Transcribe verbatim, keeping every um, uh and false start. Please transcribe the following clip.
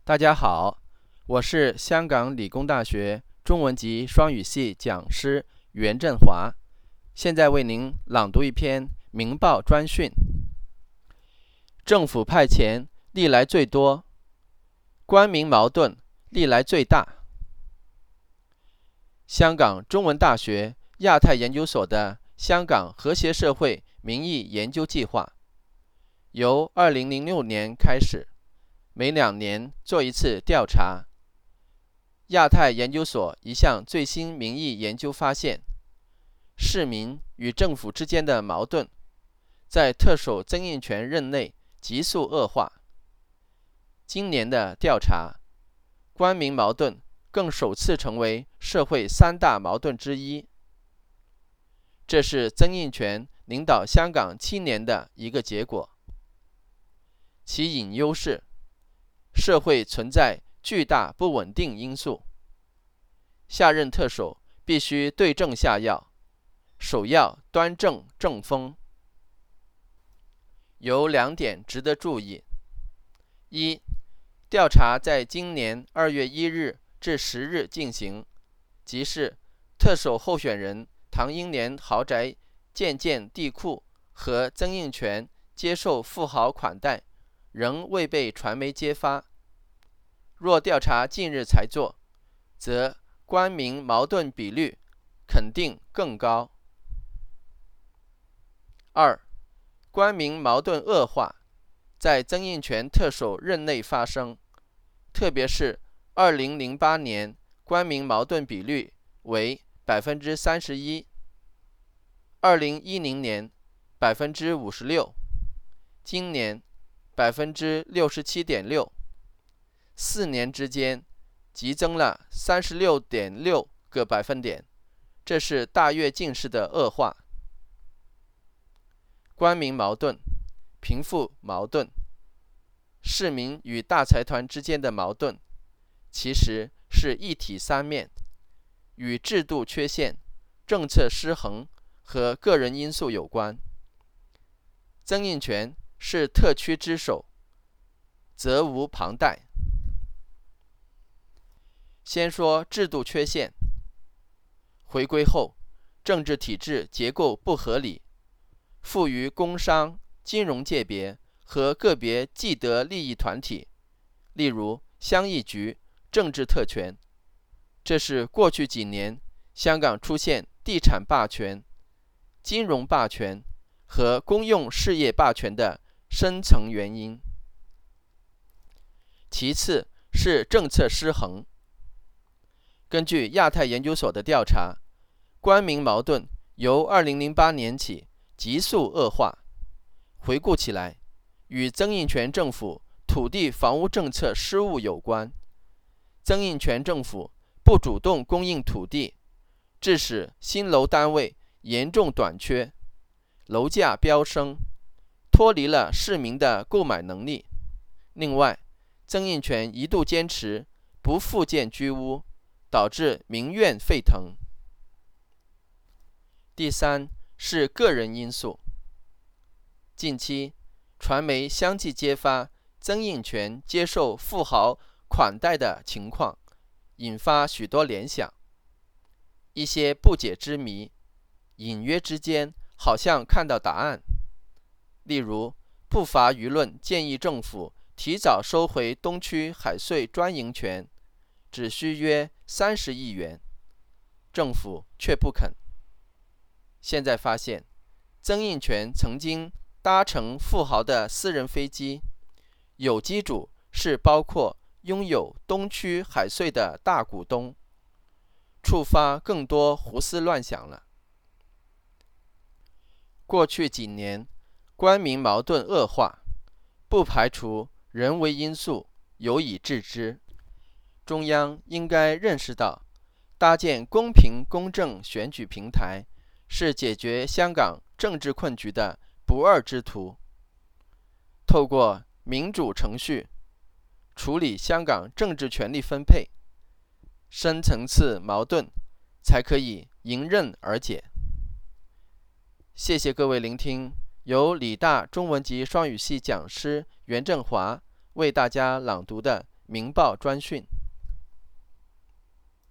大家好，我是香港理工大学中文及双语系讲师袁振华，现在为您朗读一篇明报专讯。政府派遣历来最多，官民矛盾历来最大。香港中文大学亚太研究所的香港和谐社会民意研究计划，由二零零六年开始，每两年做一次调查。亚太研究所一项最新民意研究发现，市民与政府之间的矛盾在特首曾荫权任内急速恶化。今年的调查，官民矛盾更首次成为社会三大矛盾之一。这是曾荫权领导香港七年的一个结果。其隐忧是，社会存在巨大不稳定因素，下任特首必须对症下药，首要端正政风。有两点值得注意：一、调查在今年二月一日至十日进行，即是特首候选人唐英年豪宅建建地库和曾荫权接受富豪款待仍未被传媒揭发。若调查近日才做，则官民矛盾比率肯定更高。二、官民矛盾恶化在曾荫权特首任内发生，特别是二零零八年官民矛盾比率为百分之三十一，二零一零年百分之五十六，今年百分之六十七点六，四年之间急增了三十六点六个百分点，这是大跃进式的恶化。官民矛盾、贫富矛盾、市民与大财团之间的矛盾，其实是一体三面，与制度缺陷、政策失衡和个人因素有关。曾荫权是特区之首，责无旁贷。先说制度缺陷。回归后，政治体制结构不合理，赋予工商、金融界别和个别既得利益团体，例如乡议局政治特权。这是过去几年香港出现地产霸权、金融霸权和公用事业霸权的深层原因。其次是政策失衡。根据亚太研究所的调查，官民矛盾由二零零八年起急速恶化。回顾起来，与曾荫权政府土地房屋政策失误有关。曾荫权政府不主动供应土地，致使新楼单位严重短缺，楼价飙升，脱离了市民的购买能力。另外，曾荫权一度坚持不复建居屋，导致民怨沸腾。第三是个人因素。近期，传媒相继揭发曾荫权接受富豪款待的情况，引发许多联想。一些不解之谜，隐约之间好像看到答案。例如，不乏舆论建议政府提早收回东区海隧专营权，只需约三十亿元，政府却不肯。现在发现，曾荫权曾经搭乘富豪的私人飞机，有机主是包括拥有东区海隧的大股东，触发更多胡思乱想了。过去几年，官民矛盾恶化，不排除人为因素有以致之。中央应该认识到，搭建公平公正选举平台是解决香港政治困局的不二之途。透过民主程序处理香港政治权力分配，深层次矛盾才可以迎刃而解。谢谢各位聆听，由理大中文及双语系讲师袁振华为大家朗读的明报专讯。